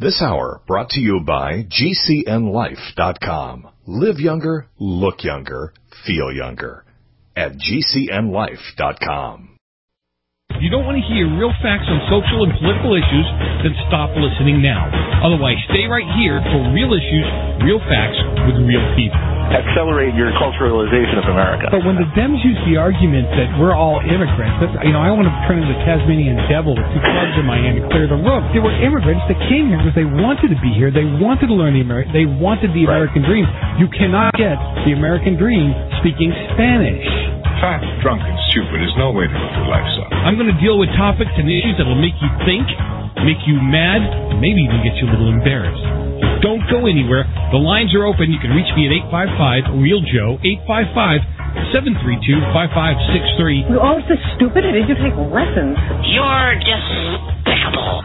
This hour brought to you by GCNLife.com. Live younger, look younger, feel younger. At GCNLife.com. If you don't want to hear real facts on social and political issues, then stop listening now. Otherwise, stay right here for real issues, real facts with real people. Accelerate your culturalization of America. But when the Dems use the argument that we're all immigrants, I want to turn into the Tasmanian devil with two clubs in my hand to clear the room. There were immigrants that came here because they wanted to be here. They wanted to learn they wanted the American dream. You cannot get the American dream speaking Spanish. Fat, drunk, and stupid is no way to live your life, son. I'm going to deal with topics and issues that will make you think, make you mad, maybe even get you a little embarrassed. Don't go anywhere. The lines are open. You can reach me at 855-REAL-JOE, 855-732-5563. You're all so stupid. Did you take lessons? You're despicable.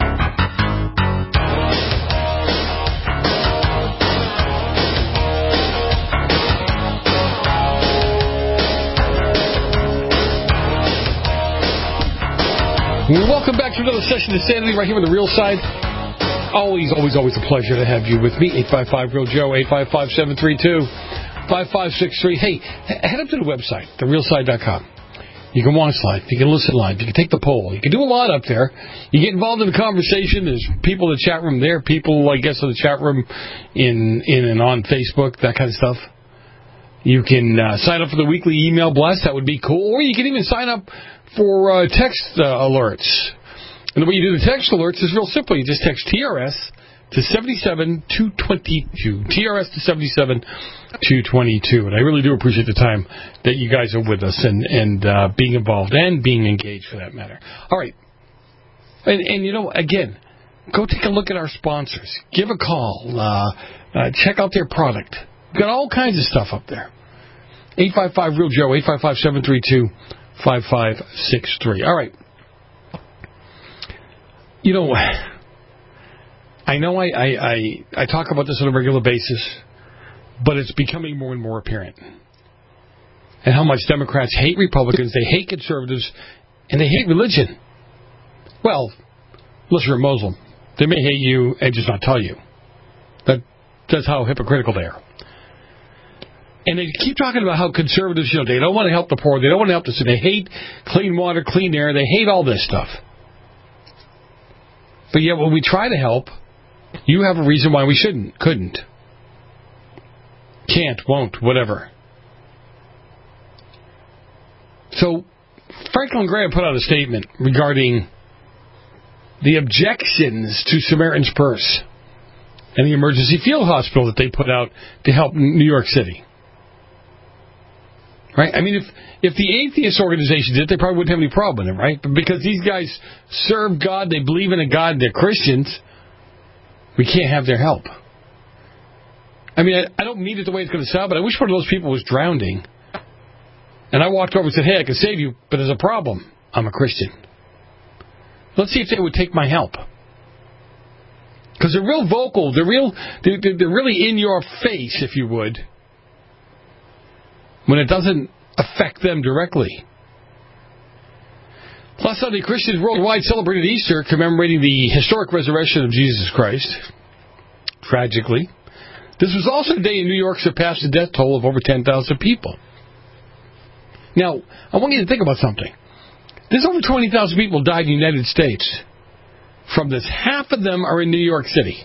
Welcome back to another session of Sanity right here on the Real Side. Always a pleasure to have you with me. 855-REAL-JOE, 855-732-5563. Hey, head up to the website, therealside.com. You can watch live. You can listen live. You can take the poll. You can do a lot up there. You get involved in the conversation. There's people in the chat room there, people, I guess, in the chat room in and on Facebook, that kind of stuff. You can sign up for the weekly email blast. That would be cool. Or you can even sign up for text alerts. And the way you do the text alerts is real simple. You just text TRS to 77222. TRS to 77222. And I really do appreciate the time that you guys are with us and being involved and being engaged for that matter. All right. And you know, again, go take a look at our sponsors. Give a call. Check out their product. We've got all kinds of stuff up there. 855-REAL-JOE, 855-732-5563. All right. You know, I talk about this on a regular basis, but it's becoming more and more apparent. And how much Democrats hate Republicans, they hate conservatives, and they hate religion. Well, unless you're a Muslim. They may hate you and just not tell you. That's how hypocritical they are. And they keep talking about how conservatives, they don't want to help the poor, they don't want to help the sick, they hate clean water, clean air, they hate all this stuff. But yet when we try to help, you have a reason why we couldn't, can't, won't, whatever. So Franklin Graham put out a statement regarding the objections to Samaritan's Purse and the emergency field hospital that they put out to help New York City. Right? I mean, if the atheist organization did it, they probably wouldn't have any problem with it, right? But because these guys serve God, they believe in a God, they're Christians, we can't have their help. I mean, I don't mean it the way it's going to sound, but I wish one of those people was drowning. And I walked over and said, hey, I can save you, but there's a problem. I'm a Christian. Let's see if they would take my help. Because they're real vocal. They're really in your face, if you would, when it doesn't affect them directly. Last Sunday, Christians worldwide celebrated Easter, commemorating the historic resurrection of Jesus Christ. Tragically, this was also the day in New York surpassed the death toll of over 10,000 people. Now, I want you to think about something. There's over 20,000 people died in the United States. From this, half of them are in New York City.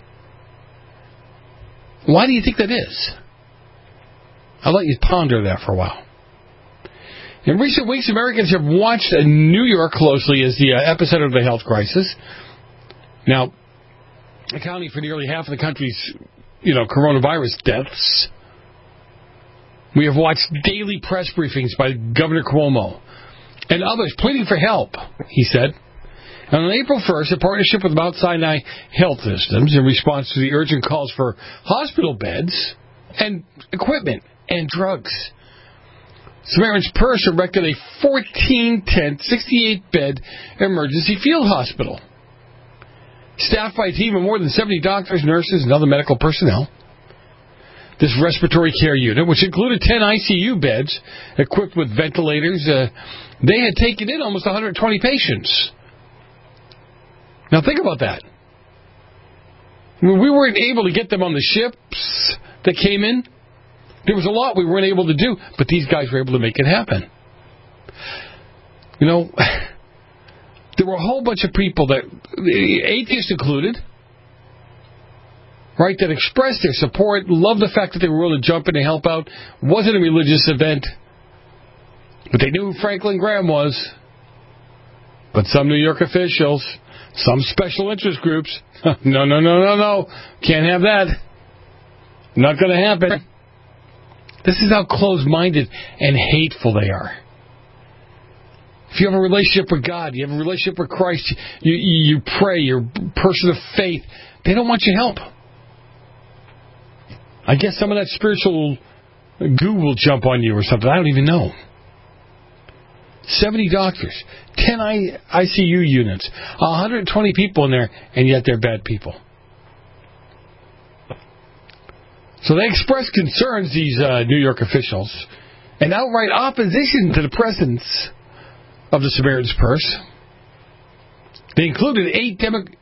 Why do you think that is? I'll let you ponder that for a while. In recent weeks, Americans have watched New York closely as the epicenter of the health crisis. Now, accounting for nearly half of the country's, coronavirus deaths. We have watched daily press briefings by Governor Cuomo and others pleading for help, he said. And on April 1st, a partnership with Mount Sinai Health Systems in response to the urgent calls for hospital beds and equipment and drugs. Samaritan's Purse erected a 14-tent, 68-bed emergency field hospital, staffed by a team of more than 70 doctors, nurses, and other medical personnel. This respiratory care unit, which included 10 ICU beds equipped with ventilators, they had taken in almost 120 patients. Now think about that. When we weren't able to get them on the ships that came in, there was a lot we weren't able to do, but these guys were able to make it happen. You know, there were a whole bunch of people, that, atheists included, right, that expressed their support, loved the fact that they were willing to jump in and help out. It wasn't a religious event, but they knew who Franklin Graham was. But some New York officials, some special interest groups, no. Can't have that. Not going to happen. This is how closed-minded and hateful they are. If you have a relationship with God, you have a relationship with Christ, you pray, you're a person of faith, they don't want your help. I guess some of that spiritual goo will jump on you or something. I don't even know. 70 doctors, 10 ICU units, 120 people in there, and yet they're bad people. So they expressed concerns, these New York officials, and outright opposition to the presence of the Samaritan's Purse. They included 8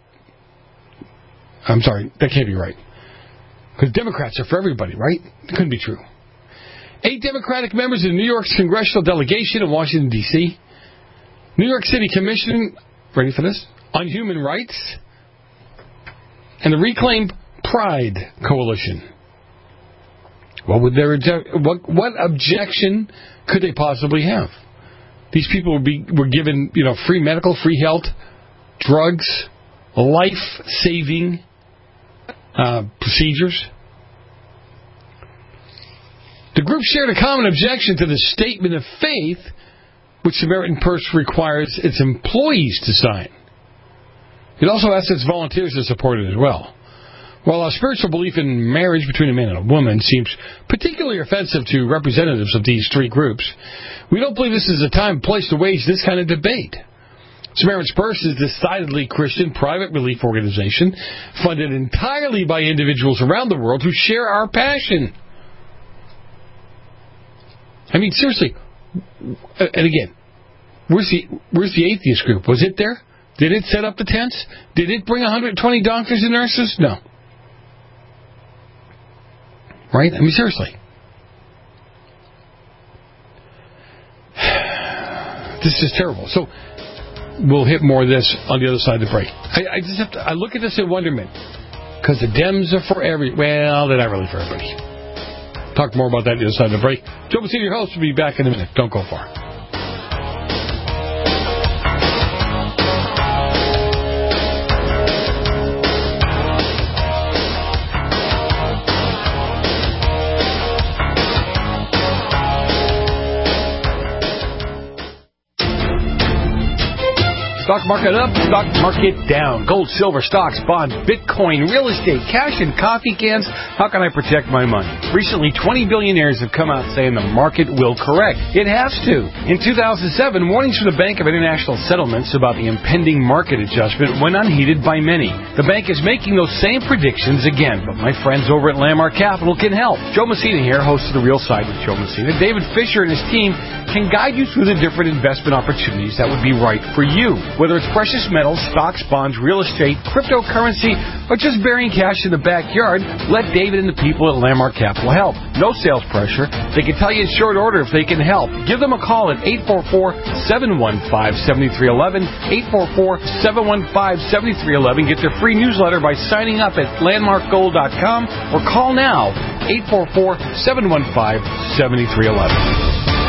I'm sorry, that can't be right. Because Democrats are for everybody, right? It couldn't be true. 8 Democratic members of New York's congressional delegation in Washington, D.C., New York City Commission, ready for this, on Human Rights, and the Reclaim Pride Coalition. What would their what objection could they possibly have? These people were given, free medical, free health, drugs, life-saving procedures. The group shared a common objection to the statement of faith, which Samaritan Purse requires its employees to sign. It also asks its volunteers to support it as well. While a spiritual belief in marriage between a man and a woman seems particularly offensive to representatives of these 3 groups, we don't believe this is a time and place to wage this kind of debate. Samaritan's Purse is a decidedly Christian private relief organization funded entirely by individuals around the world who share our passion. I mean, seriously, and again, where's the atheist group? Was it there? Did it set up the tents? Did it bring 120 doctors and nurses? No. Right? I mean, seriously. This is terrible. So, we'll hit more of this on the other side of the break. I just have to, I look at this in wonderment. Because the Dems are for well, they're not really for everybody. Talk more about that on the other side of the break. Joe Messina, your host, will be back in a minute. Don't go far. Stock market up, stock market down. Gold, silver, stocks, bonds, Bitcoin, real estate, cash, and coffee cans. How can I protect my money? Recently, 20 billionaires have come out saying the market will correct. It has to. In 2007, warnings from the Bank of International Settlements about the impending market adjustment went unheeded by many. The bank is making those same predictions again, but my friends over at Landmark Capital can help. Joe Messina here, host of The Real Side with Joe Messina. David Fisher and his team can guide you through the different investment opportunities that would be right for you. Whether it's precious metals, stocks, bonds, real estate, cryptocurrency, or just burying cash in the backyard, let David and the people at Landmark Capital help. No sales pressure. They can tell you in short order if they can help. Give them a call at 844-715-7311, 844-715-7311. Get their free newsletter by signing up at landmarkgold.com or call now, 844-715-7311.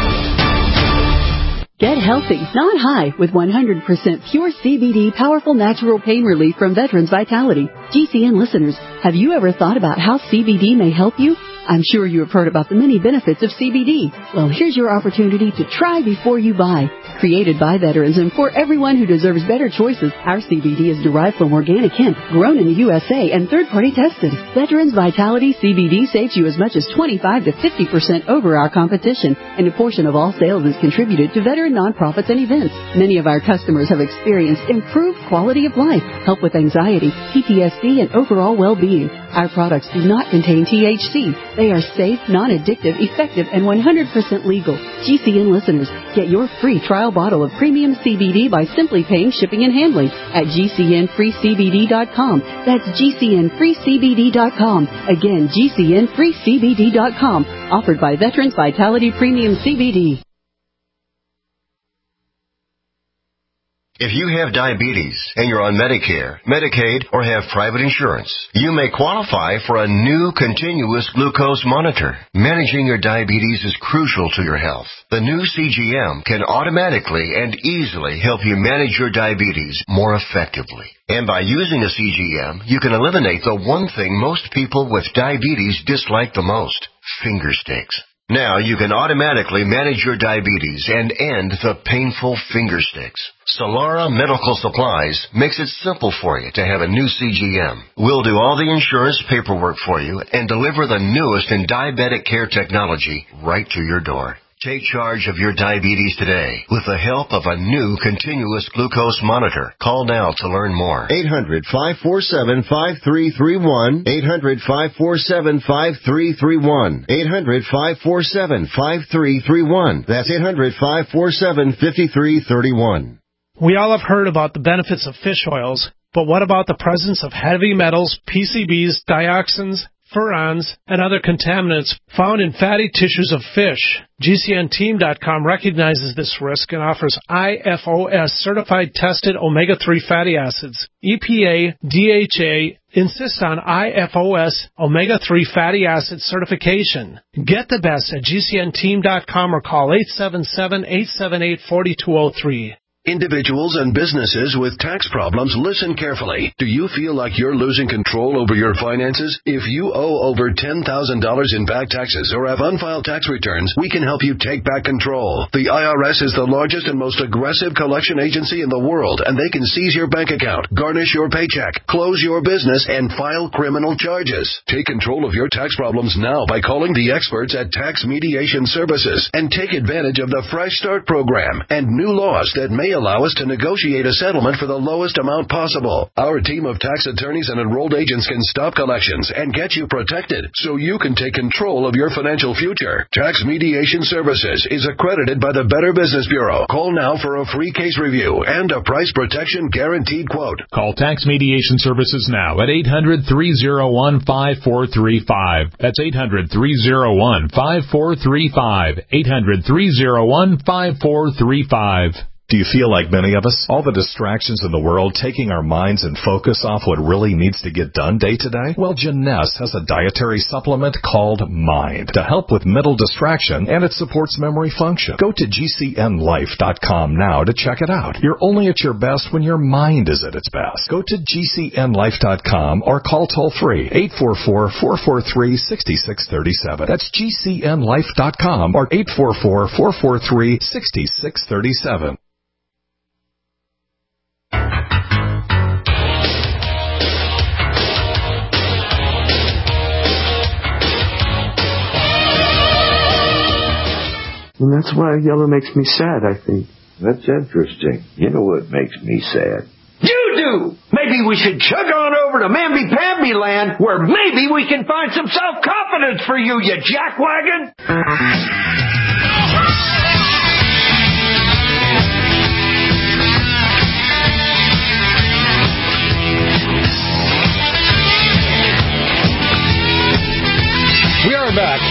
Get healthy, not high, with 100% pure CBD powerful natural pain relief from Veterans Vitality. GCN listeners, have you ever thought about how CBD may help you? I'm sure you have heard about the many benefits of CBD. Well, here's your opportunity to try before you buy. Created by veterans and for everyone who deserves better choices, our CBD is derived from organic hemp, grown in the USA, and third-party tested. Veterans Vitality CBD saves you as much as 25 to 50% over our competition, and a portion of all sales is contributed to veteran nonprofits and events. Many of our customers have experienced improved quality of life, help with anxiety, PTSD, and overall well-being. Our products do not contain THC. They are safe, non-addictive, effective, and 100% legal. GCN listeners, get your free trial bottle of premium CBD by simply paying shipping and handling at GCNFreeCBD.com. That's GCNFreeCBD.com. Again, GCNFreeCBD.com. Offered by Veterans Vitality Premium CBD. If you have diabetes and you're on Medicare, Medicaid, or have private insurance, you may qualify for a new continuous glucose monitor. Managing your diabetes is crucial to your health. The new CGM can automatically and easily help you manage your diabetes more effectively. And by using a CGM, you can eliminate the one thing most people with diabetes dislike the most: finger sticks. Now you can automatically manage your diabetes and end the painful finger sticks. Solara Medical Supplies makes it simple for you to have a new CGM. We'll do all the insurance paperwork for you and deliver the newest in diabetic care technology right to your door. Take charge of your diabetes today with the help of a new continuous glucose monitor. Call now to learn more. 800-547-5331. 800-547-5331. 800-547-5331. That's 800-547-5331. We all have heard about the benefits of fish oils, but what about the presence of heavy metals, PCBs, dioxins, furans, and other contaminants found in fatty tissues of fish? GCNteam.com recognizes this risk and offers IFOS certified tested omega-3 fatty acids. EPA, DHA insists on IFOS omega-3 fatty acid certification. Get the best at GCNteam.com or call 877-878-4203. Individuals and businesses with tax problems, listen carefully. Do you feel like you're losing control over your finances? If you owe over $10,000 in back taxes or have unfiled tax returns, we can help you take back control. The IRS is the largest and most aggressive collection agency in the world, and they can seize your bank account, garnish your paycheck, close your business, and file criminal charges. Take control of your tax problems now by calling the experts at Tax Mediation Services and take advantage of the Fresh Start program and new laws that may allow us to negotiate a settlement for the lowest amount possible. Our team of tax attorneys and enrolled agents can stop collections and get you protected so you can take control of your financial future. Tax Mediation Services is accredited by the Better Business Bureau. Call now for a free case review and a price protection guaranteed quote. Call Tax Mediation Services now at 800-301-5435. That's 800-301-5435. 800-301-5435. Do you feel like many of us? All the distractions in the world taking our minds and focus off what really needs to get done day to day? Well, Janess has a dietary supplement called Mind to help with mental distraction, and it supports memory function. Go to GCNlife.com now to check it out. You're only at your best when your mind is at its best. Go to GCNlife.com or call toll-free 844-443-6637. That's GCNlife.com or 844-443-6637. And that's why yellow makes me sad, I think. That's interesting. You know what makes me sad? You do! Maybe we should chug on over to Mamby-Pamby land, where maybe we can find some self-confidence for you, you jackwagon! We are back.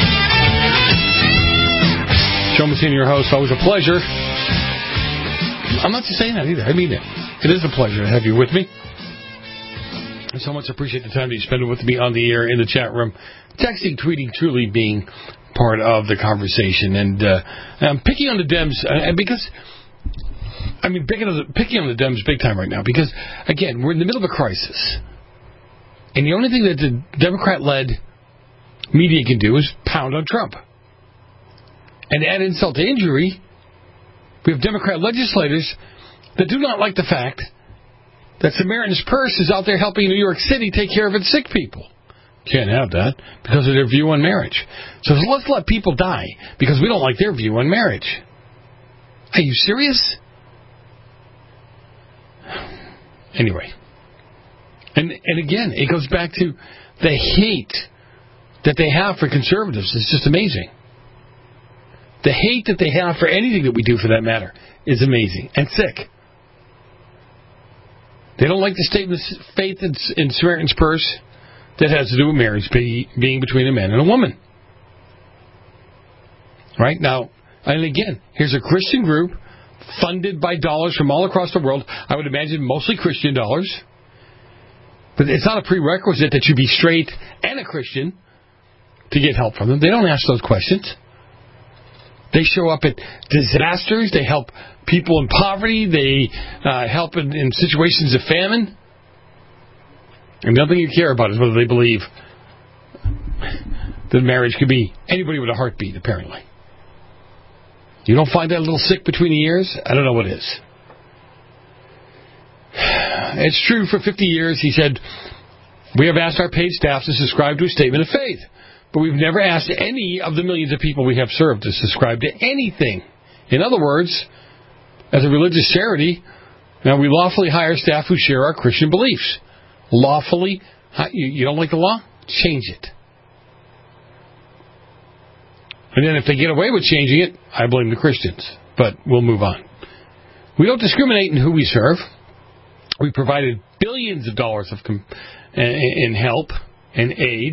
Joe Messina, your host. Always a pleasure. I'm not just saying that either. I mean it. It is a pleasure to have you with me. I so much appreciate the time that you spend with me on the air, in the chat room, texting, tweeting, truly being part of the conversation. And I'm picking on the Dems because, I mean, picking on the Dems big time right now because, again, we're in the middle of a crisis. And the only thing that the Democrat-led media can do is pound on Trump. And to add insult to injury, we have Democrat legislators that do not like the fact that Samaritan's Purse is out there helping New York City take care of its sick people. Can't have that because of their view on marriage. So let's let people die because we don't like their view on marriage. Are you serious? Anyway, And again, it goes back to the hate that they have for conservatives. It's just amazing. The hate that they have for anything that we do, for that matter, is amazing and sick. They don't like the statement of faith in Samaritan's Purse that has to do with marriage being between a man and a woman. Right? Now, and again, here's a Christian group funded by dollars from all across the world. I would imagine mostly Christian dollars. But it's not a prerequisite that you be straight and a Christian to get help from them. They don't ask those questions. They show up at disasters. They help people in poverty. They help in situations of famine. And nothing you care about is whether they believe that marriage could be anybody with a heartbeat, apparently. You don't find that a little sick between the ears? I don't know what is. It's true, for 50 years, he said, we have asked our paid staff to subscribe to a statement of faith. But we've never asked any of the millions of people we have served to subscribe to anything. In other words, as a religious charity, now we lawfully hire staff who share our Christian beliefs. Lawfully? You don't like the law? Change it. And then if they get away with changing it, I blame the Christians. But we'll move on. We don't discriminate in who we serve. We provided billions of dollars in help and aid.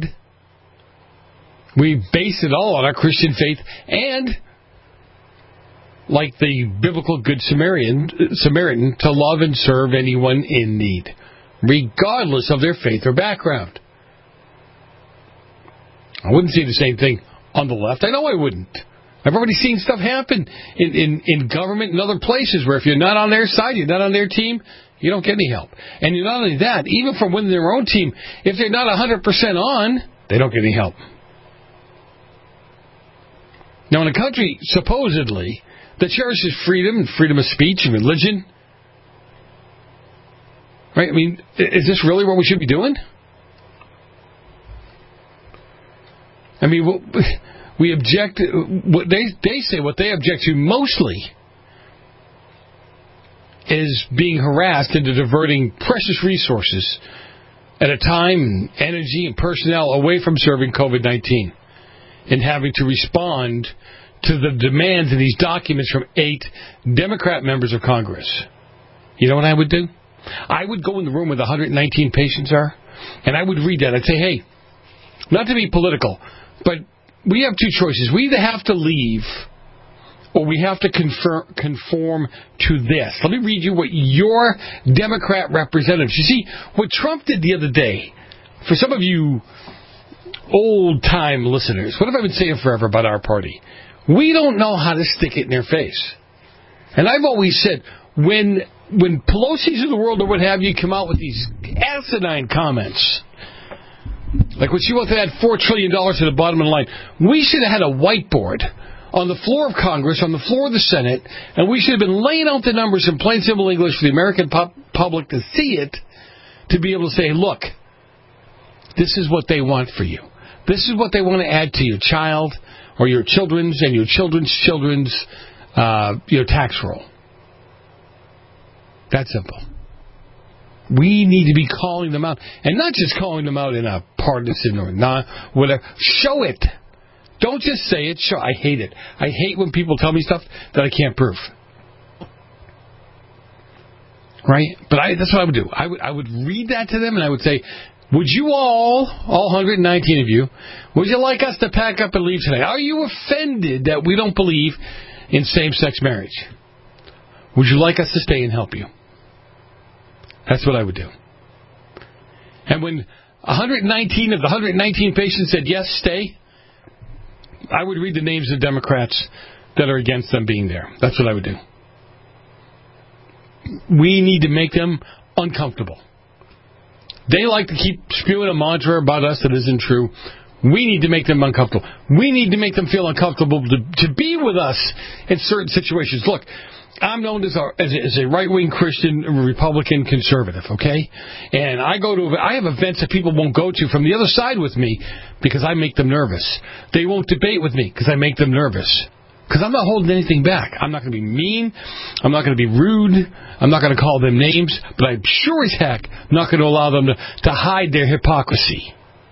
We base it all on our Christian faith and, like the biblical Good Samaritan, to love and serve anyone in need, regardless of their faith or background. I wouldn't say the same thing on the left. I know I wouldn't. I've already seen stuff happen in government and other places where if you're not on their side, you're not on their team, you don't get any help. And not only that, even from within their own team, if they're not 100% on, they don't get any help. Now, in a country, supposedly, that cherishes freedom and freedom of speech and religion, right? I mean, is this really what we should be doing? I mean, we object, what they say what they object to mostly is being harassed into diverting precious resources at a time, energy, and personnel away from serving COVID-19 and having to respond to the demands in these documents from 8 Democrat members of Congress. You know what I would do? I would go in the room where the 119 patients are, and I would read that. I'd say, hey, not to be political, but we have two choices. We either have to leave or we have to conform to this. Let me read you what your Democrat representatives... You see, what Trump did the other day, for some of you old-time listeners, what have I been saying forever about our party? We don't know how to stick it in their face. And I've always said, when Pelosi's of the world or what have you come out with these asinine comments, like when she wanted to add $4 trillion to the bottom of the line, we should have had a whiteboard on the floor of Congress, on the floor of the Senate, and we should have been laying out the numbers in plain simple English for the American public to see it, to be able to say, look, this is what they want for you. This is what they want to add to your child or your children's and your children's children's tax roll. That's simple. We need to be calling them out. And not just calling them out in a partisan or not, whatever. Show it. Don't just say it. Show. I hate it. I hate when people tell me stuff that I can't prove. Right? But that's what I would do. I would read that to them and I would say, would you all 119 of you, would you like us to pack up and leave today? Are you offended that we don't believe in same-sex marriage? Would you like us to stay and help you? That's what I would do. And when 119 of the 119 patients said, yes, stay, I would read the names of Democrats that are against them being there. That's what I would do. We need to make them uncomfortable. They like to keep spewing a mantra about us that isn't true. We need to make them uncomfortable. We need to make them feel uncomfortable to be with us in certain situations. Look, I'm known as a right-wing Christian Republican conservative, okay? And I have events that people won't go to from the other side with me because I make them nervous. They won't debate with me because I make them nervous. Because I'm not holding anything back. I'm not going to be mean. I'm not going to be rude. I'm not going to call them names. But I'm sure as heck not going to allow them to hide their hypocrisy.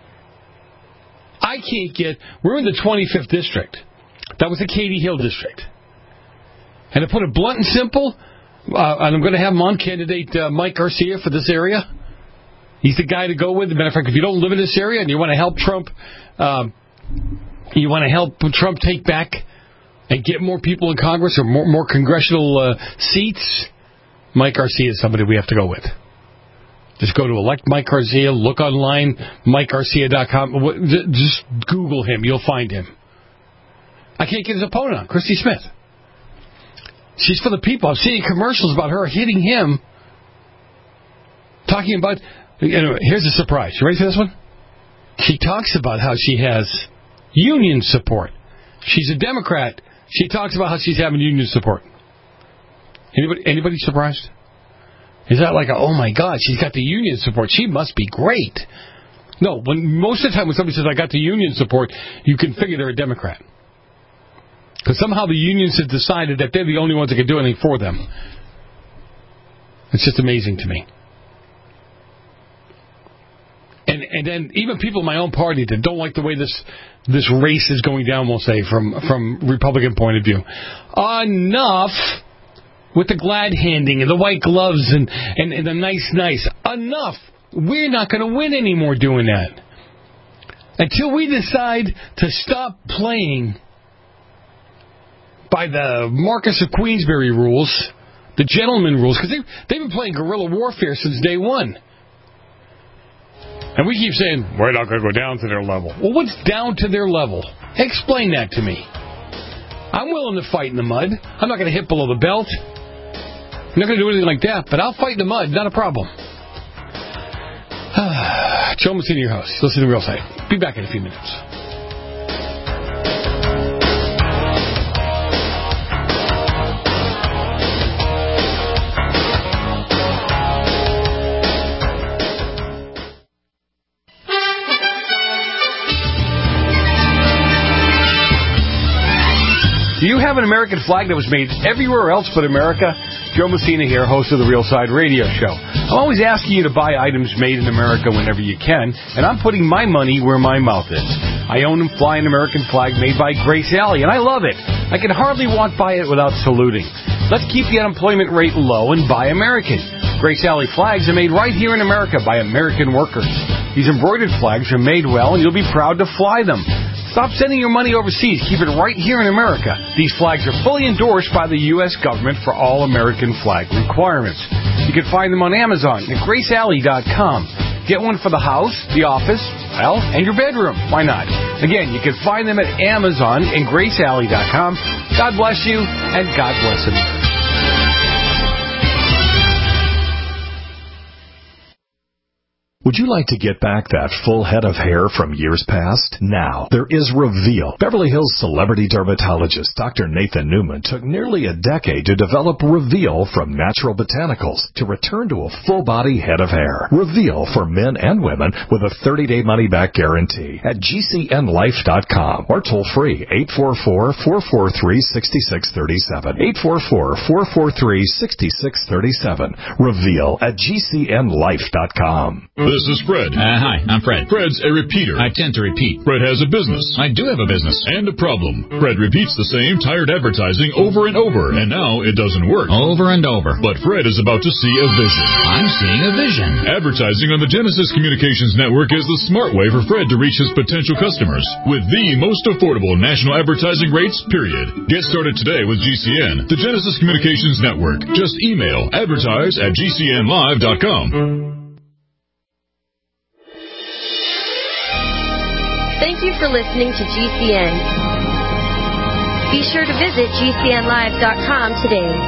I can't get... We're in the 25th district. That was the Katy Hill district. And to put it blunt and simple, and I'm going to have him on, candidate Mike Garcia for this area. He's the guy to go with. As a matter of fact, if you don't live in this area and you want to help Trump... you want to help Trump take back and get more people in Congress or more congressional seats, Mike Garcia is somebody we have to go with. Just go to Elect Mike Garcia, look online, MikeGarcia.com. Just Google him. You'll find him. I can't get his opponent on, Christy Smith. She's for the people. I'm seeing commercials about her hitting him, talking about... here's a surprise. You ready for this one? She talks about how she has union support. She's a Democrat. She talks about how she's having union support. Anybody surprised? Is that like oh my God, she's got the union support. She must be great. No, most of the time when somebody says I got the union support, you can figure they're a Democrat. Because somehow the unions have decided that they're the only ones that can do anything for them. It's just amazing to me. And then even people in my own party that don't like the way this race is going down, we'll say, from Republican point of view. Enough with the glad handing and the white gloves and the nice. Enough. We're not going to win anymore doing that. Until we decide to stop playing by the Marcus of Queensberry rules, the gentleman rules, because they've been playing guerrilla warfare since day one. And we keep saying, we're not going to go down to their level. Well, what's down to their level? Explain that to me. I'm willing to fight in the mud. I'm not going to hit below the belt. I'm not going to do anything like that, but I'll fight in the mud. Not a problem. Joe Messina, your host. Listen to Real Side. Be back in a few minutes. Do you have an American flag that was made everywhere else but America? Joe Messina here, host of the Real Side Radio Show. I'm always asking you to buy items made in America whenever you can, and I'm putting my money where my mouth is. I own and fly an American flag made by Grace Alley, and I love it. I can hardly walk by it without saluting. Let's keep the unemployment rate low and buy American. Grace Alley flags are made right here in America by American workers. These embroidered flags are made well, and you'll be proud to fly them. Stop sending your money overseas. Keep it right here in America. These flags are fully endorsed by the U.S. government for all American flag requirements. You can find them on Amazon at GraceAlley.com. Get one for the house, the office, well, and your bedroom. Why not? Again, you can find them at Amazon and GraceAlley.com. God bless you, and God bless America. Would you like to get back that full head of hair from years past? Now, there is Reveal. Beverly Hills celebrity dermatologist Dr. Nathan Newman took nearly a decade to develop Reveal from natural botanicals to return to a full-body head of hair. Reveal for men and women with a 30-day money-back guarantee at GCNlife.com or toll free 844-443-6637. 844-443-6637. Reveal at GCNlife.com. This is Fred. Hi, I'm Fred. Fred's a repeater. I tend to repeat. Fred has a business. I do have a business. And a problem. Fred repeats the same tired advertising over and over, and now it doesn't work. Over and over. But Fred is about to see a vision. I'm seeing a vision. Advertising on the Genesis Communications Network is the smart way for Fred to reach his potential customers with the most affordable national advertising rates, period. Get started today with GCN, the Genesis Communications Network. Just email advertise@GCNlive.com. Thank you for listening to GCN. Be sure to visit GCNlive.com today.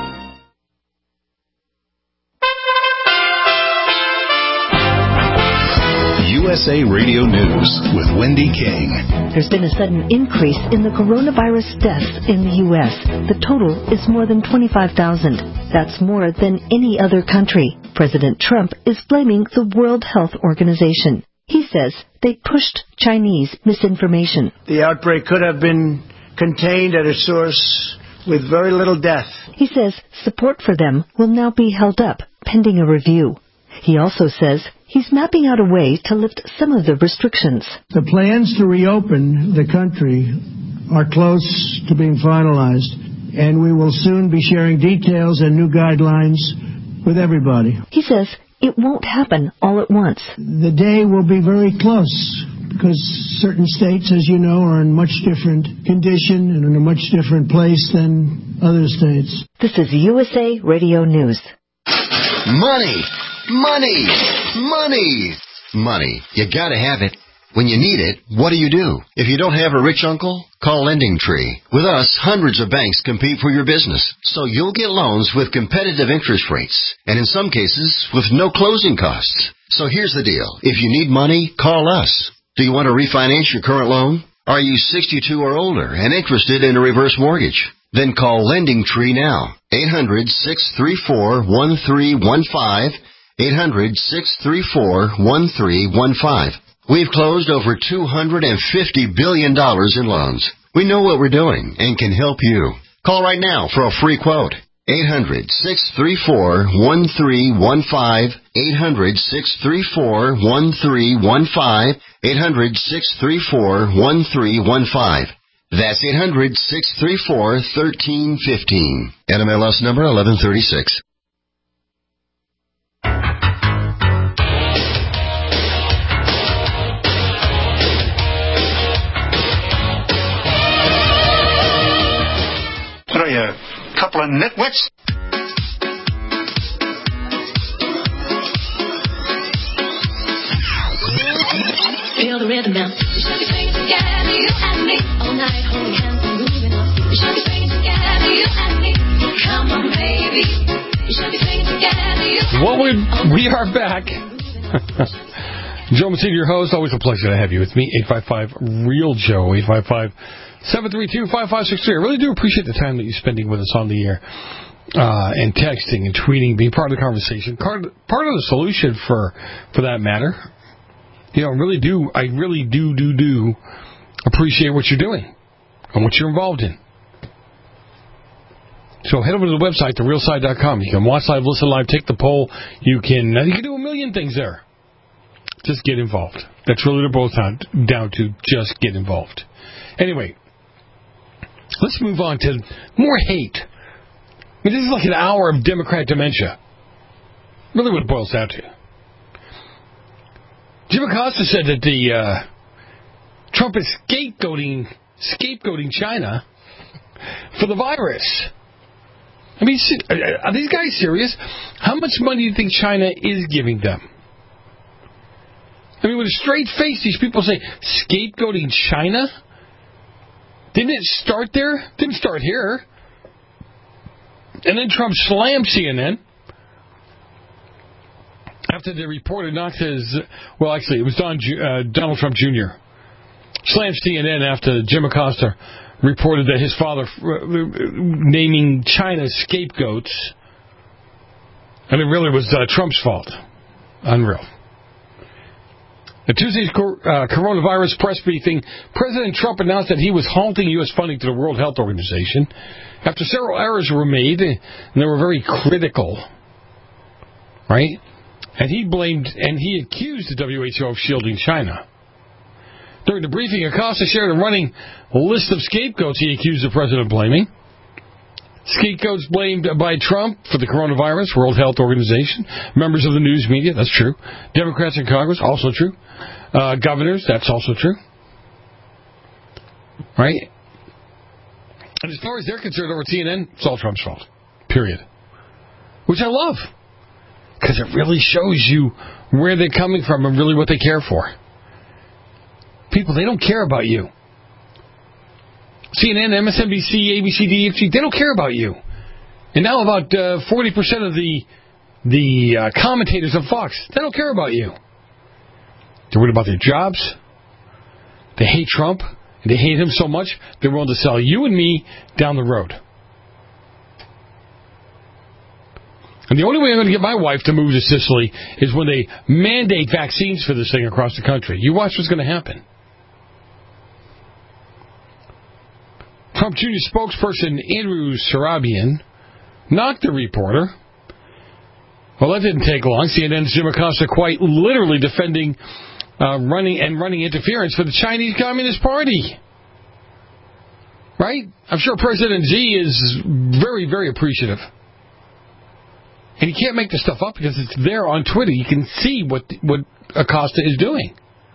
USA Radio News with Wendy King. There's been a sudden increase in the coronavirus deaths in the U.S. The total is more than 25,000. That's more than any other country. President Trump is blaming the World Health Organization. He says they pushed Chinese misinformation. The outbreak could have been contained at a source with very little death. He says support for them will now be held up, pending a review. He also says he's mapping out a way to lift some of the restrictions. The plans to reopen the country are close to being finalized, and we will soon be sharing details and new guidelines with everybody. He says it won't happen all at once. The day will be very close, because certain states, as you know, are in much different condition and in a much different place than other states. This is USA Radio News. Money! Money! Money! Money. You gotta have it. When you need it, what do? If you don't have a rich uncle, call LendingTree. With us, hundreds of banks compete for your business, so you'll get loans with competitive interest rates, and in some cases, with no closing costs. So here's the deal. If you need money, call us. Do you want to refinance your current loan? Are you 62 or older and interested in a reverse mortgage? Then call LendingTree now. 800-634-1315. 800-634-1315. We've closed over $250 billion in loans. We know what we're doing and can help you. Call right now for a free quote. 800-634-1315. 800-634-1315. 800-634-1315. That's 800-634-1315. NMLS number 1136. What are you, a couple of nitwits? Feel the rhythm now. We should be singing together, you and me, all night, holding hands and moving on. We should be singing together, you and me. Come on, baby. We should be singing together, you and me. We are back. Joe Mancini, your host. Always a pleasure to have you with me. 855-REAL-JOE. 855-732-5563. I really do appreciate the time that you're spending with us on the air, and texting and tweeting, being part of the conversation, part of the solution for that matter. You know, I really do appreciate what you're doing and what you're involved in. So head over to the website, therealside.com. You can watch live, listen live, take the poll. You can do a million things there. Just get involved. That's really what it boils down to. Just get involved. Anyway, let's move on to more hate. I mean, this is like an hour of Democrat dementia. Really what it boils down to. Jim Acosta said that Trump is scapegoating China for the virus. I mean, are these guys serious? How much money do you think China is giving them? I mean, with a straight face, these people say, scapegoating China? Didn't it start there? Didn't start here. And then Trump slammed CNN after the reporter knocked his... Well, actually, it was Donald Trump Jr. Slammed CNN after Jim Acosta reported that his father naming China scapegoats, and it really was Trump's fault. Unreal. At Tuesday's coronavirus press briefing, President Trump announced that he was halting U.S. funding to the World Health Organization after several errors were made, and they were very critical. Right? And he accused the WHO of shielding China. During the briefing, Acosta shared a running list of scapegoats he accused the president of blaming. Scapegoats blamed by Trump for the coronavirus, World Health Organization, members of the news media, that's true. Democrats in Congress, also true. Governors, that's also true. Right? And as far as they're concerned over CNN, it's all Trump's fault. Period. Which I love. Because it really shows you where they're coming from and really what they care for. People, they don't care about you. CNN, MSNBC, ABC, DFG, they don't care about you. And now about 40% of the commentators on Fox, they don't care about you. They're worried about their jobs. They hate Trump. And they hate him so much, they're willing to sell you and me down the road. And the only way I'm going to get my wife to move to Sicily is when they mandate vaccines for this thing across the country. You watch what's going to happen. Trump Jr. spokesperson Andrew Sarabian knocked the reporter. Well, that didn't take long. CNN's Jim Acosta quite literally defending running interference for the Chinese Communist Party. Right? I'm sure President Xi is very, very appreciative. And you can't make this stuff up because it's there on Twitter. You can see what Acosta is doing.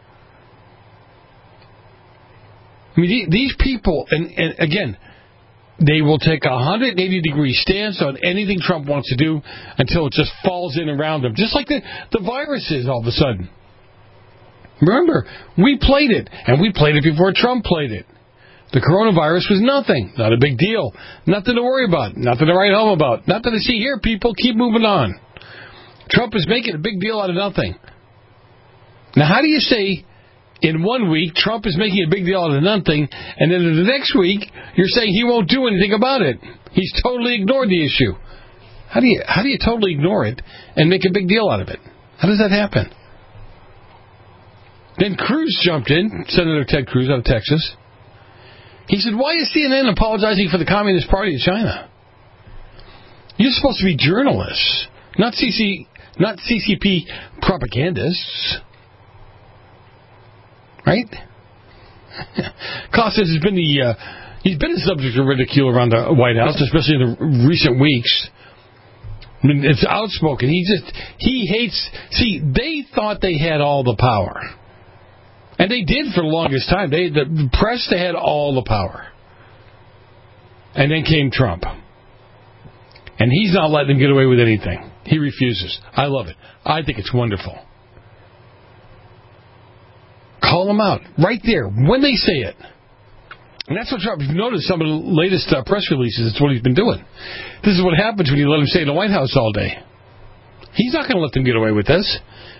I mean, these people, and again, they will take a 180-degree stance on anything Trump wants to do until it just falls in around them. Just like the virus is all of a sudden. Remember, we played it, and we played it before Trump played it. The coronavirus was nothing. Not a big deal. Nothing to worry about. Nothing to write home about. Nothing to see here, people. Keep moving on. Trump is making a big deal out of nothing. Now, how do you say in 1 week Trump is making a big deal out of nothing, and then in the next week you're saying he won't do anything about it? He's totally ignored the issue. How do you totally ignore it and make a big deal out of it? How does that happen? Then Cruz jumped in, Senator Ted Cruz out of Texas. He said, why is CNN apologizing for the Communist Party of China? You're supposed to be journalists, not CCP propagandists. Right? Costas has been he's been a subject of ridicule around the White House, especially in the recent weeks. I mean, it's outspoken. He hates. See, they thought they had all the power, and they did for the longest time. The press, they had all the power, and then came Trump, and he's not letting them get away with anything. He refuses. I love it. I think it's wonderful. Call them out right there when they say it. And that's what Trump, if you've noticed some of the latest press releases, that's what he's been doing. This is what happens when you let him stay in the White House all day. He's not going to let them get away with this.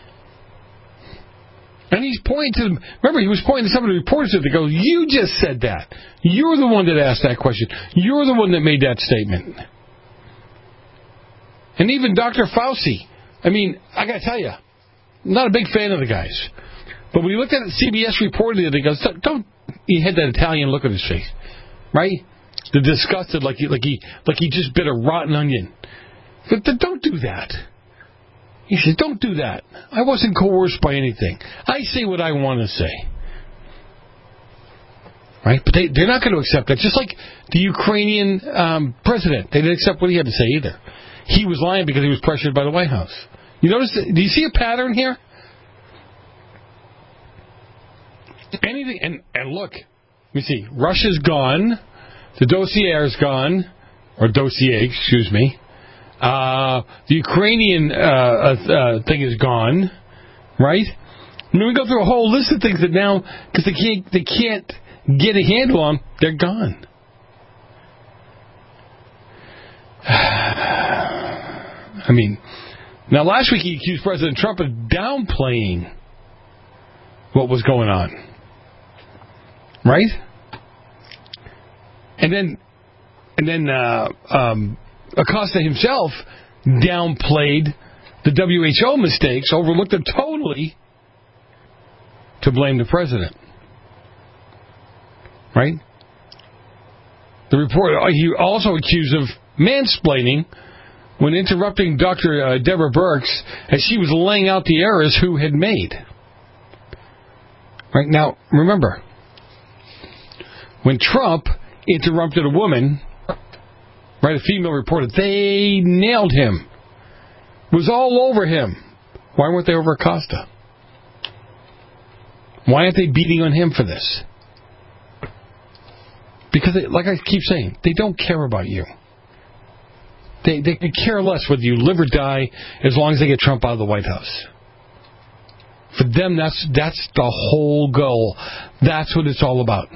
And he's pointing to them. Remember, he was pointing to some of the reporters that go, you just said that. You're the one that asked that question. You're the one that made that statement. And even Dr. Fauci. I mean, I got to tell you, I'm not a big fan of the guys. But when you looked at it, CBS reported it, he goes, don't, he had that Italian look on his face, right? The disgusted, like he just bit a rotten onion. But don't do that. He said, don't do that. I wasn't coerced by anything. I say what I want to say. Right? But they're not going to accept that. Just like the Ukrainian president. They didn't accept what he had to say either. He was lying because he was pressured by the White House. You notice? Do you see a pattern here? Anything, and look, let me see. Russia's gone. The dossier's gone. Or dossier, excuse me. The Ukrainian thing is gone. Right? I mean, we go through a whole list of things that now, because they can't get a handle on, they're gone. I mean, now last week he accused President Trump of downplaying what was going on. Right? And then Acosta himself downplayed the WHO mistakes, overlooked them totally to blame the president. Right? The report, he also accused of mansplaining when interrupting Dr. Deborah Birx as she was laying out the errors who had made. Right? Now, remember, when Trump interrupted a woman, right, a female reporter, they nailed him. It was all over him. Why weren't they over Acosta? Why aren't they beating on him for this? Because, like I keep saying, they don't care about you. They could care less whether you live or die as long as they get Trump out of the White House. For them, that's the whole goal. That's what it's all about.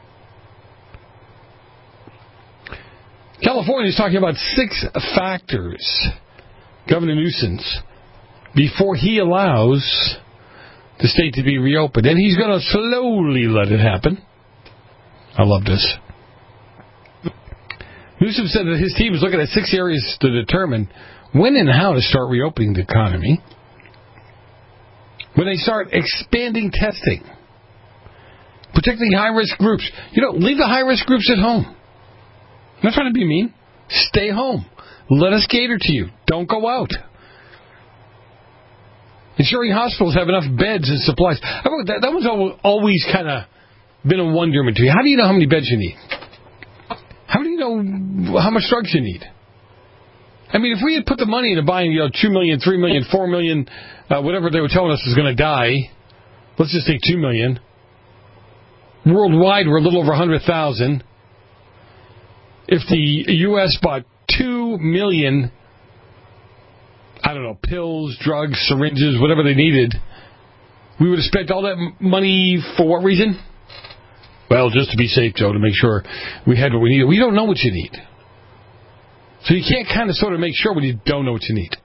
California is talking about 6 factors, Governor Newsom's, before he allows the state to be reopened. And he's going to slowly let it happen. I love this. Newsom said that his team is looking at 6 areas to determine when and how to start reopening the economy. When they start expanding testing, protecting high-risk groups. Leave the high-risk groups at home. I'm not trying to be mean. Stay home. Let us cater to you. Don't go out. Ensuring hospitals have enough beds and supplies. That one's always kind of been a wonderment to me. How do you know how many beds you need? How do you know how much drugs you need? I mean, if we had put the money into buying, 2 million, 3 million, 4 million, whatever they were telling us was going to die, let's just take 2 million. Worldwide, we're a little over 100,000. If the U.S. bought 2 million, I don't know, pills, drugs, syringes, whatever they needed, we would have spent all that money for what reason? Well, just to be safe, Joe, to make sure we had what we needed. We don't know what you need. So you can't kind of sort of make sure when you don't know what you need.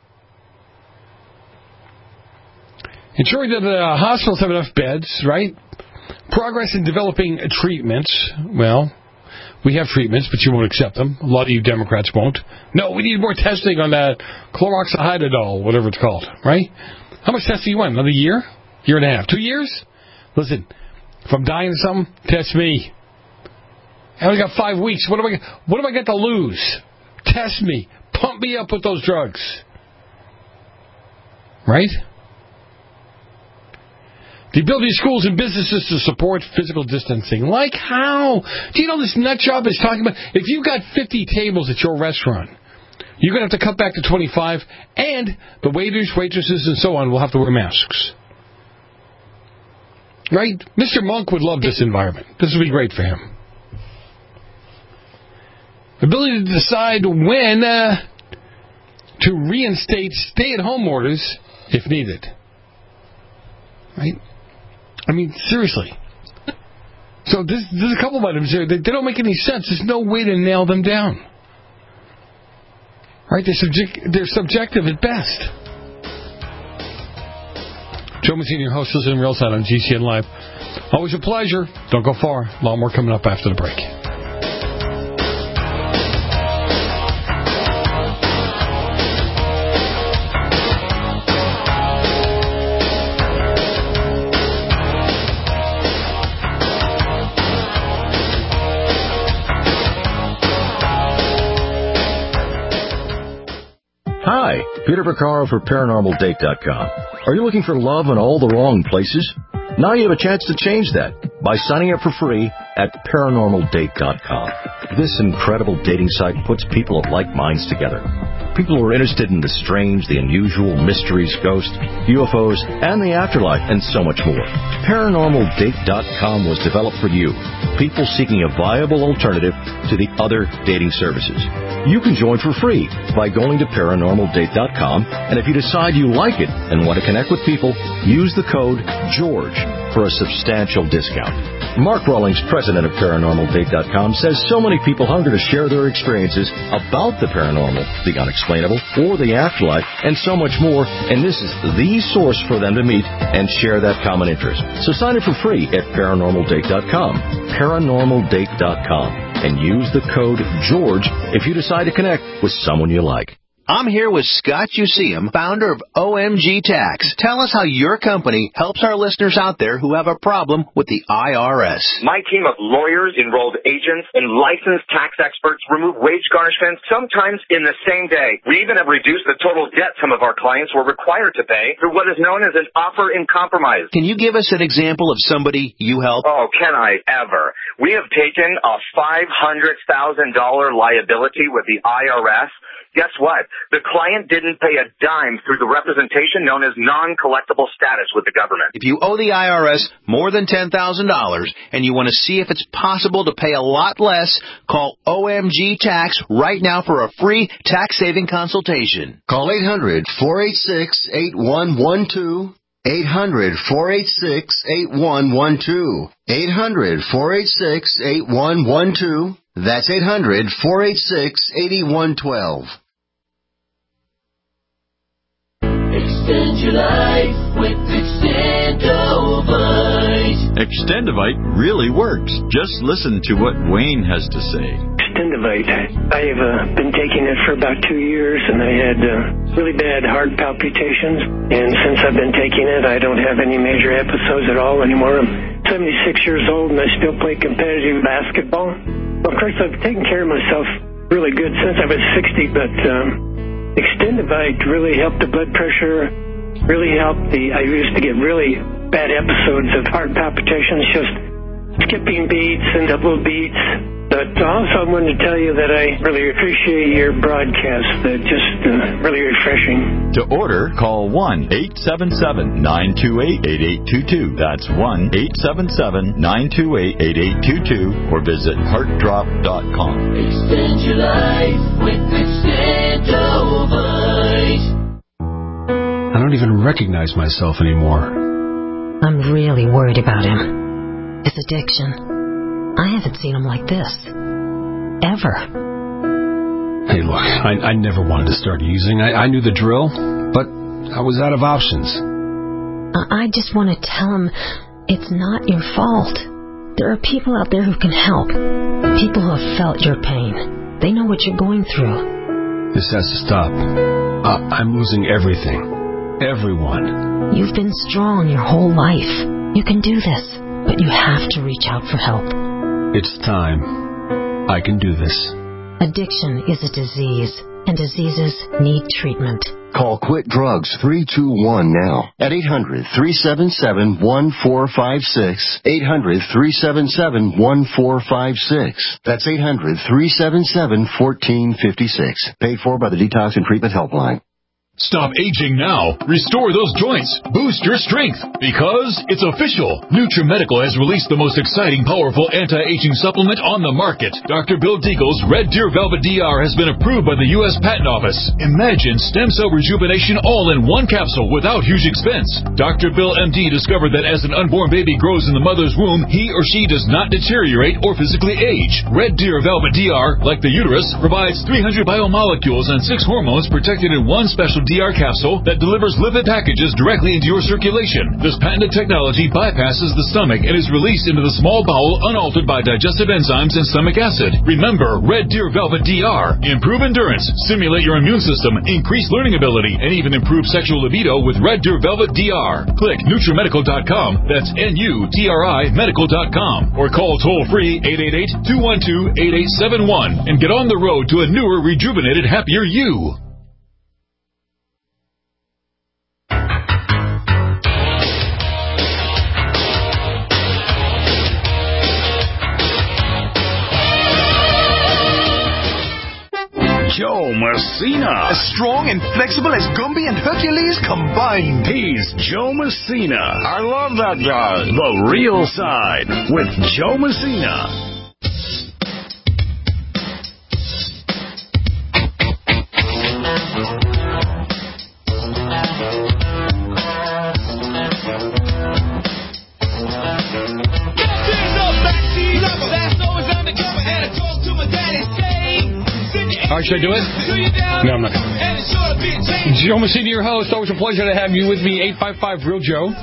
Ensuring that the hospitals have enough beds, right? Progress in developing treatments. Well, we have treatments, but you won't accept them. A lot of you Democrats won't. No, we need more testing on that chloroxyhydidol, whatever it's called, right? How much testing you want? Another year? Year and a half? 2 years? Listen, if I'm dying of something, test me. I only got 5 weeks. What have I got to lose? Test me. Pump me up with those drugs. Right? The ability of schools and businesses to support physical distancing. Like how? Do you know this nut job is talking about? If you've got 50 tables at your restaurant, you're going to have to cut back to 25, and the waiters, waitresses, and so on will have to wear masks. Right? Mr. Monk would love this environment. This would be great for him. Ability to decide when to reinstate stay-at-home orders if needed. Right? I mean, seriously. So there's a couple of items there. They don't make any sense. There's no way to nail them down. Right? They're subjective at best. Joe Mazzini, your host, is in real time on GCN Live. Always a pleasure. Don't go far. A lot more coming up after the break. Hi, Peter Vaccaro for ParanormalDate.com. Are you looking for love in all the wrong places? Now you have a chance to change that by signing up for free at ParanormalDate.com. This incredible dating site puts people of like minds together. People who are interested in the strange, the unusual, mysteries, ghosts, UFOs, and the afterlife, and so much more. ParanormalDate.com was developed for you, people seeking a viable alternative to the other dating services. You can join for free by going to ParanormalDate.com, and if you decide you like it and want to connect with people, use the code GEORGE for a substantial discount. Mark Rawlings, president of ParanormalDate.com, says so many people hunger to share their experiences about the paranormal, the unexplainable, or the afterlife, and so much more, and this is the source for them to meet and share that common interest. So sign up for free at ParanormalDate.com, ParanormalDate.com, and use the code GEORGE if you decide to connect with someone you like. I'm here with Scott Useum, founder of OMG Tax. Tell us how your company helps our listeners out there who have a problem with the IRS. My team of lawyers, enrolled agents, and licensed tax experts remove wage garnishments sometimes in the same day. We even have reduced the total debt some of our clients were required to pay through what is known as an offer in compromise. Can you give us an example of somebody you help? Oh, can I ever? We have taken a $500,000 liability with the IRS. Guess what? The client didn't pay a dime through the representation known as non-collectible status with the government. If you owe the IRS more than $10,000 and you want to see if it's possible to pay a lot less, call OMG Tax right now for a free tax-saving consultation. Call 800-486-8112. 800-486-8112. 800-486-8112. That's 800-486-8112. Extend your life with Extendovite. Extendovite really works. Just listen to what Wayne has to say. Extendovite. I've been taking it for about 2 years, and I had really bad heart palpitations. And since I've been taking it, I don't have any major episodes at all anymore. I'm 76 years old, and I still play competitive basketball. of course, I've taken care of myself really good since I was 60, but Extendivite really helped the blood pressure, really helped I used to get really bad episodes of heart palpitations, just skipping beats and double beats. But also I wanted to tell you that I really appreciate your broadcast. Just really refreshing. To order, call 1-877-928-8822. That's 1-877-928-8822 or visit heartdrop.com. Extend your life with Extendivite. I don't even recognize myself anymore. I'm really worried about him. His addiction. I haven't seen him like this. Ever. Hey, look, I never wanted to start using. I knew the drill, but I was out of options. I just want to tell him it's not your fault. There are people out there who can help. People who have felt your pain. They know what you're going through. This has to stop. I'm losing everything. Everyone. You've been strong your whole life. You can do this, but you have to reach out for help. It's time. I can do this. Addiction is a disease, and diseases need treatment. Call Quit Drugs 321 now at 800-377-1456. 800-377-1456. That's 800-377-1456. Paid for by the Detox and Treatment Helpline. Stop aging now. Restore those joints. Boost your strength. Because it's official. NutriMedical has released the most exciting, powerful anti-aging supplement on the market. Dr. Bill Deagle's Red Deer Velvet DR has been approved by the U.S. Patent Office. Imagine stem cell rejuvenation all in one capsule without huge expense. Dr. Bill MD discovered that as an unborn baby grows in the mother's womb, he or she does not deteriorate or physically age. Red Deer Velvet DR, like the uterus, provides 300 biomolecules and 6 hormones protected in one special DR capsule that delivers lipid packages directly into your circulation. This patented technology bypasses the stomach and is released into the small bowel unaltered by digestive enzymes and stomach acid. Remember, Red Deer Velvet DR. Improve endurance, stimulate your immune system, increase learning ability, and even improve sexual libido with Red Deer Velvet DR. Click NutriMedical.com, that's NUTRI Medical.com, or call toll-free 888-212-8871 and get on the road to a newer, rejuvenated, happier you. Joe Messina. As strong and flexible as Gumby and Hercules combined. He's Joe Messina. I love that guy. The Real Side with Joe Messina. All right, should I do it? No, I'm not going to. Joe Messina, your host. Always a pleasure to have you with me. 855-REAL-JOE.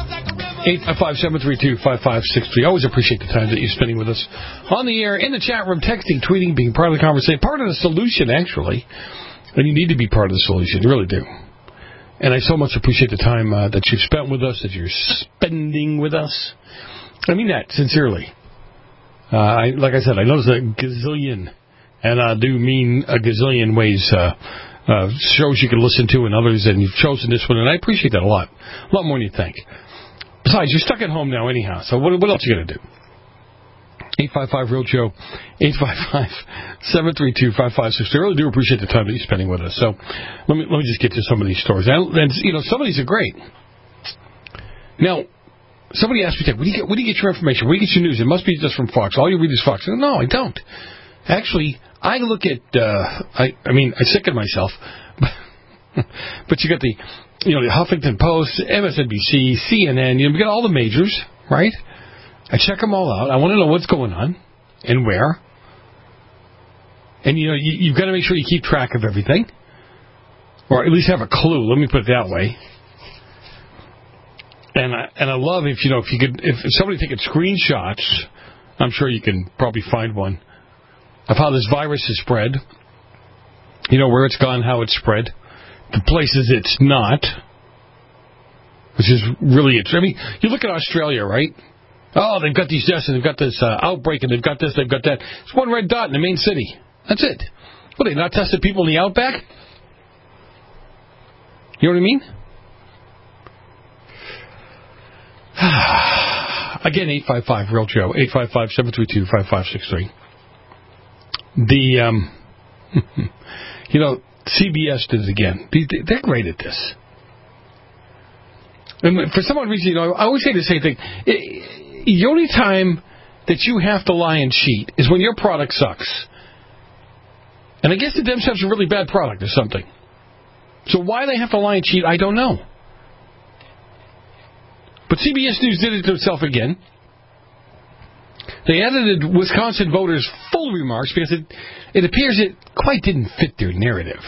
855-732-5563. Always appreciate the time that you're spending with us on the air, in the chat room, texting, tweeting, being part of the conversation, part of the solution, actually. And you need to be part of the solution. You really do. And I so much appreciate the time that you've spent with us, that you're spending with us. I mean that sincerely. Like I said, I know there's a gazillion, and I do mean a gazillion ways, shows you can listen to and others, and you've chosen this one, and I appreciate that a lot more than you think. Besides, you're stuck at home now anyhow, so what else are you going to do? 855-REAL-JOE, 855-732-5563. I really do appreciate the time that you're spending with us. So let me just get to some of these stories. And some of these are great. Now, somebody asked me, where do you get your information? Where do you get your news? It must be just from Fox. All you read is Fox. No, I don't. Actually, I look at, I sicken myself, but you got the Huffington Post, MSNBC, CNN, we got all the majors, right? I check them all out. I want to know what's going on and where. And, you've got to make sure you keep track of everything, or at least have a clue. Let me put it that way. And I love if somebody taking screenshots, I'm sure you can probably find one, of how this virus is spread, where it's gone, how it's spread, the places it's not, which is really, you look at Australia, right? Oh, they've got these deaths, and they've got this outbreak, and they've got this, they've got that. It's one red dot in the main city. That's it. What, they not tested people in the outback? You know what I mean? Again, 855-REAL-JOE, 855-732-5563. CBS did it again. They're great at this. And for some odd reason, I always say the same thing. The only time that you have to lie and cheat is when your product sucks. And I guess the Dems have a really bad product or something. So why they have to lie and cheat, I don't know. But CBS News did it to itself again. They edited Wisconsin voters' full remarks because it appears it quite didn't fit their narrative.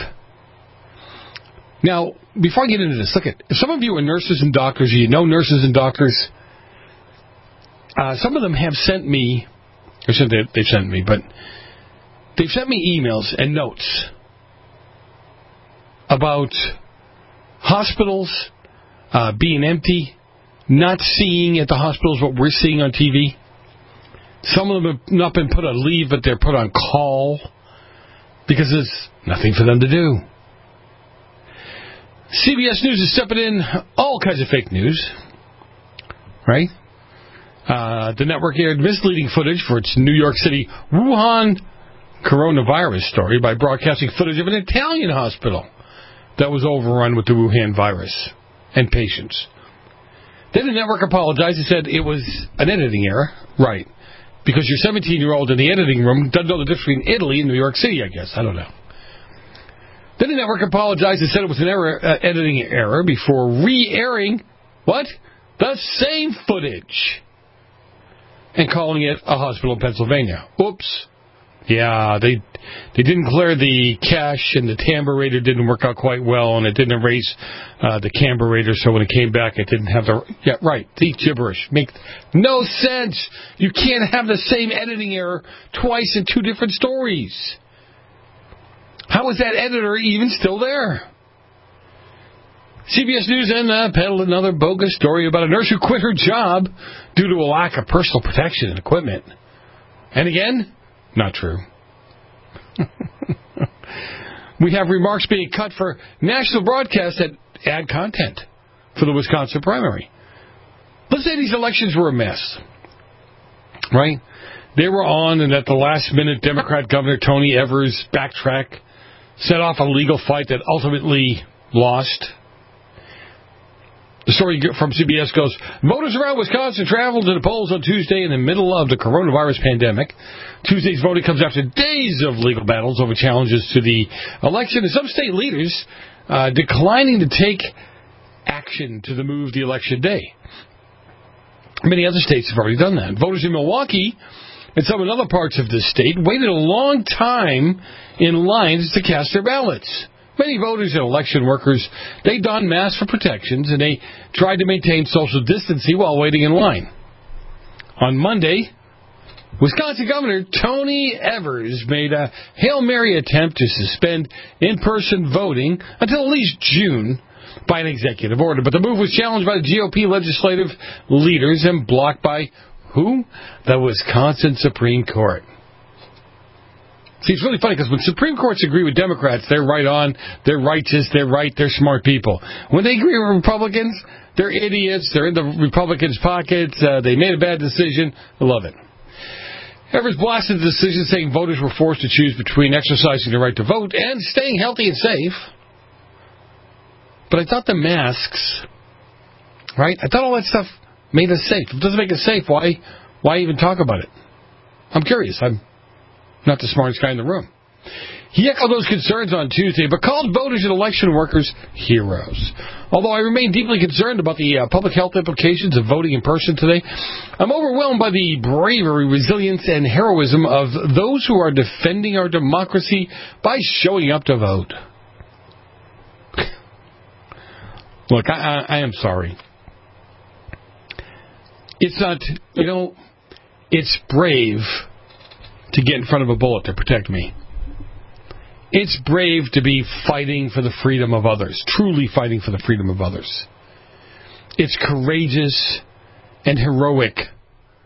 Now, before I get into this, look at, if some of you are nurses and doctors, you know nurses and doctors, some of them have sent me, or they've sent me, but they've sent me emails and notes about hospitals being empty, not seeing at the hospitals what we're seeing on TV. Some of them have not been put on leave, but they're put on call because there's nothing for them to do. CBS News is stepping in all kinds of fake news, right? The network aired misleading footage for its New York City Wuhan coronavirus story by broadcasting footage of an Italian hospital that was overrun with the Wuhan virus and patients. Then the network apologized and said it was an editing error. Right. Because your 17-year-old in the editing room doesn't know the difference between Italy and New York City, I guess. I don't know. Then the network apologized and said it was an editing error before re-airing, what? The same footage. And calling it a hospital in Pennsylvania. Oops. Yeah, they didn't clear the cache, and the tamburator didn't work out quite well, and it didn't erase the camburator, so when it came back, it didn't have the... Yeah, right, the gibberish. Make no sense. You can't have the same editing error twice in two different stories. How is that editor even still there? CBS News then peddled another bogus story about a nurse who quit her job due to a lack of personal protection and equipment. And again... not true. We have remarks being cut for national broadcast that add content for the Wisconsin primary. Let's say these elections were a mess, right? They were on, and at the last minute, Democrat Governor Tony Evers backtracked, set off a legal fight that ultimately lost. The story from CBS goes, voters around Wisconsin traveled to the polls on Tuesday in the middle of the coronavirus pandemic. Tuesday's voting comes after days of legal battles over challenges to the election, and some state leaders declining to take action to move the election day. Many other states have already done that. Voters in Milwaukee and some in other parts of the state waited a long time in lines to cast their ballots. Many voters and election workers, they donned masks for protections, and they tried to maintain social distancing while waiting in line. On Monday, Wisconsin Governor Tony Evers made a Hail Mary attempt to suspend in-person voting until at least June by an executive order. But the move was challenged by the GOP legislative leaders and blocked by who? The Wisconsin Supreme Court. See, it's really funny because when Supreme Courts agree with Democrats, they're right on, they're righteous, they're right, they're smart people. When they agree with Republicans, they're idiots, they're in the Republicans' pockets, they made a bad decision. I love it. Evers blasted the decision, saying voters were forced to choose between exercising their right to vote and staying healthy and safe. But I thought the masks, right? I thought all that stuff made us safe. If it doesn't make us safe, why even talk about it? I'm curious. I'm not the smartest guy in the room. He echoed those concerns on Tuesday, but called voters and election workers heroes. Although I remain deeply concerned about the public health implications of voting in person today, I'm overwhelmed by the bravery, resilience, and heroism of those who are defending our democracy by showing up to vote. Look, I am sorry. It's not, it's brave to get in front of a bullet to protect me. It's brave to be fighting for the freedom of others, truly fighting for the freedom of others. It's courageous and heroic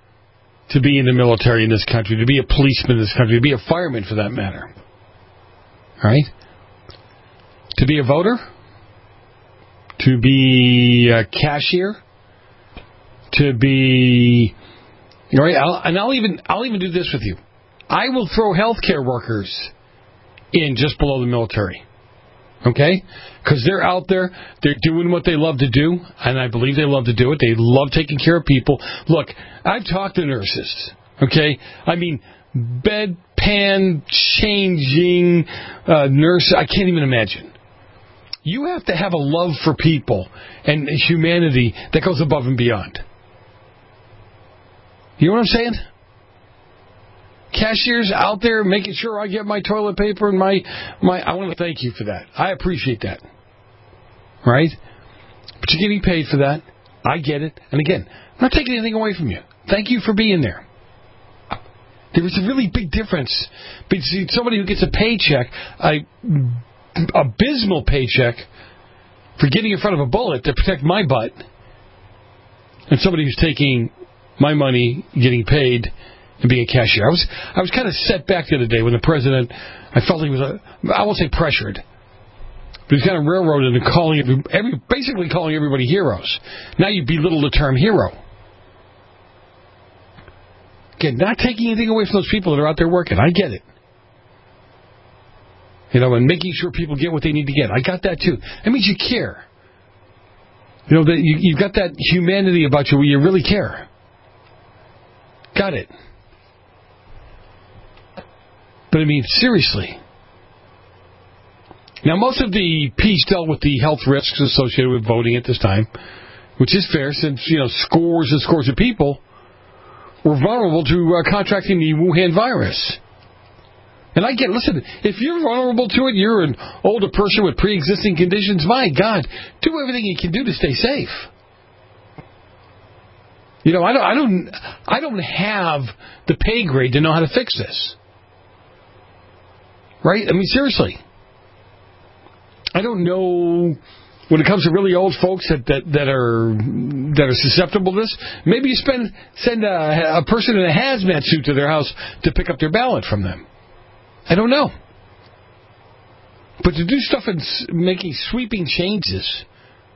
to be in the military in this country, to be a policeman in this country, to be a fireman for that matter. All right? To be a voter, to be a cashier, to be, all right, I'll even do this with you. I will throw healthcare workers in just below the military. Okay? Because they're out there, they're doing what they love to do, and I believe they love to do it. They love taking care of people. Look, I've talked to nurses. Okay? I mean, bedpan changing nurse, I can't even imagine. You have to have a love for people and humanity that goes above and beyond. You know what I'm saying? Cashiers out there making sure I get my toilet paper and my I want to thank you for that. I appreciate that. Right? But you're getting paid for that. I get it. And again, I'm not taking anything away from you. Thank you for being there. There is a really big difference between somebody who gets a paycheck, abysmal paycheck, for getting in front of a bullet to protect my butt, and somebody who's taking my money, getting paid, and being a cashier. I was kind of set back the other day when the president, I felt he was, I won't say pressured, but he was kind of railroaded and basically calling everybody heroes. Now you belittle the term hero. Again, not taking anything away from those people that are out there working. I get it. You know, and making sure people get what they need to get. I got that too. That means you care. You know, that you've got that humanity about you where you really care. Got it. But I mean, seriously. Now, most of the piece dealt with the health risks associated with voting at this time, which is fair since, you know, scores and scores of people were vulnerable to contracting the Wuhan virus. And I get, listen, if you're vulnerable to it, you're an older person with pre-existing conditions, my God, do everything you can do to stay safe. You know, I don't have the pay grade to know how to fix this. Right? I mean, seriously. I don't know when it comes to really old folks that are susceptible to this. Maybe you send a person in a hazmat suit to their house to pick up their ballot from them. I don't know. But to do stuff and making sweeping changes.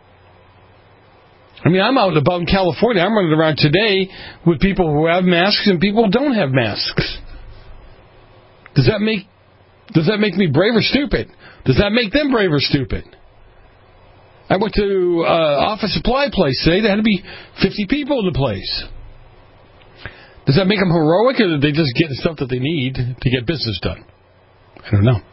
I mean, I'm out and about in California. I'm running around today with people who have masks and people who don't have masks. Does that make me brave or stupid? Does that make them brave or stupid? I went to office supply place today. There had to be 50 people in the place. Does that make them heroic, or did they just get the stuff that they need to get business done? I don't know.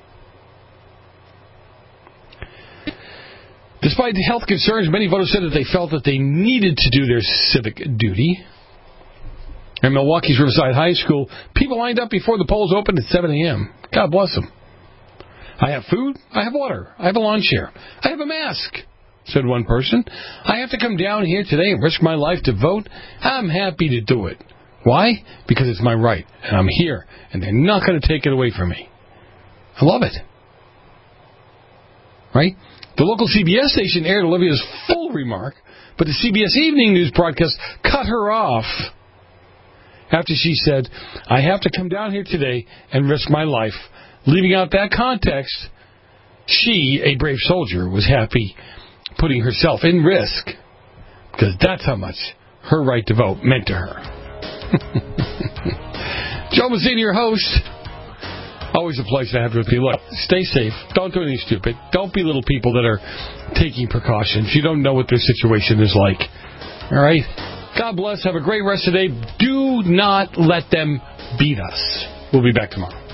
Despite the health concerns, many voters said that they felt that they needed to do their civic duty. At Milwaukee's Riverside High School, people lined up before the polls opened at 7 a.m. God bless them. I have food. I have water. I have a lawn chair. I have a mask, said one person. I have to come down here today and risk my life to vote. I'm happy to do it. Why? Because it's my right, and I'm here, and they're not going to take it away from me. I love it. Right? The local CBS station aired Olivia's full remark, but the CBS Evening News broadcast cut her off after she said, I have to come down here today and risk my life. Leaving out that context, she, a brave soldier, was happy putting herself in risk because that's how much her right to vote meant to her. Joe Mazzini, your host. Always a pleasure to have you with me. Look, stay safe. Don't do anything stupid. Don't belittle people that are taking precautions. You don't know what their situation is like. All right? God bless. Have a great rest of the day. Do not let them beat us. We'll be back tomorrow.